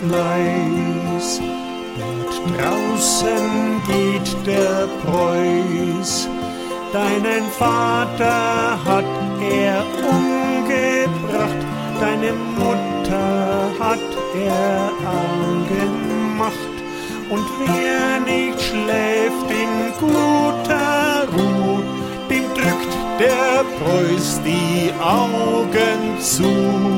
leis. Dort draußen geht der Preuß, deinen Vater hat er umgebracht, deine Mutter hat er arm gemacht. Und wer nicht schläft in guter Ruhe, dem drückt der Preuß die Augen zu.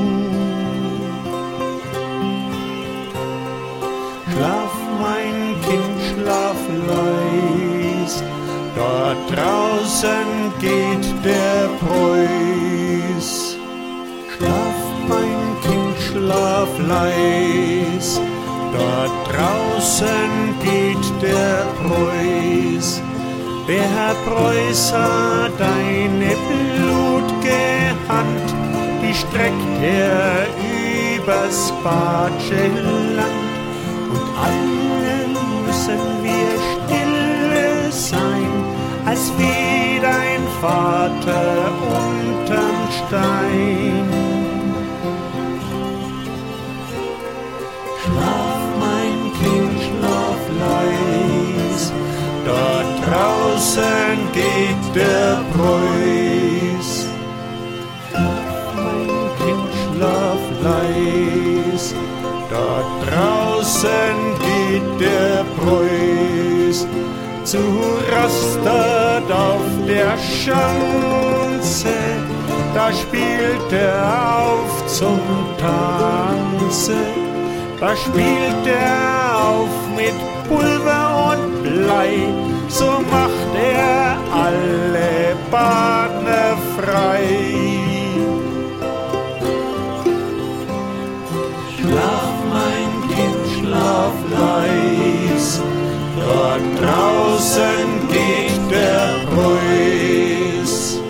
Schlaf, mein Kind, schlaf leis, dort draußen geht der Preuß. Schlaf, mein Kind, schlaf leis, dort draußen geht der Preuß. Der Herr Preuß hat deine blutge Hand, die streckt er übers Badsche Land. Und alle müssen wir stille sein, als wie dein Vater unterm Stein. Schlaf, mein Kind, schlaf leis, dort draußen geht der Preuß. Schlaf, mein Kind, schlaf leis, dort draußen geht der Preuß. Zu Rastert auf der Schanze, da spielt er auf zum Tanze. Da spielt er auf mit Pulver und Blei, so macht er alle Partner frei. Schlaf, mein Kind, schlaf leis, dort draußen geht der Preuß.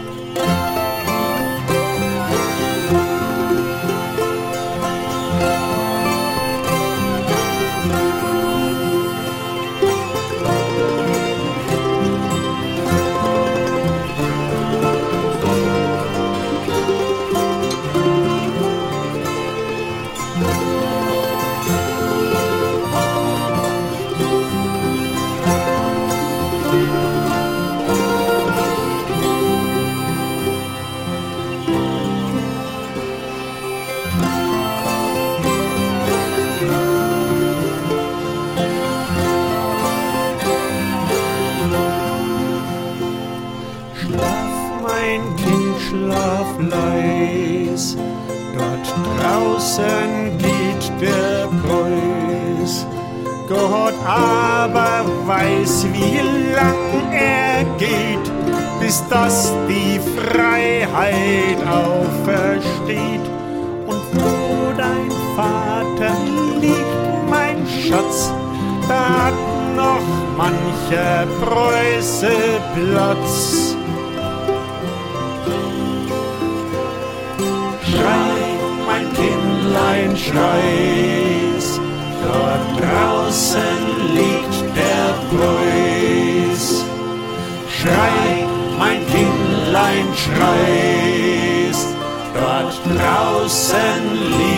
Mein Kind, schlaf leis, dort draußen geht der Preuß. Gott aber weiß, wie lang er geht, bis dass die Freiheit aufersteht. Und wo dein Vater liegt, mein Schatz, da hat noch mancher Preuße Platz. Schrei, mein Kindlein, schreis, dort draußen liegt der Preuß. Schrei, mein Kindlein, schreis, dort draußen liegt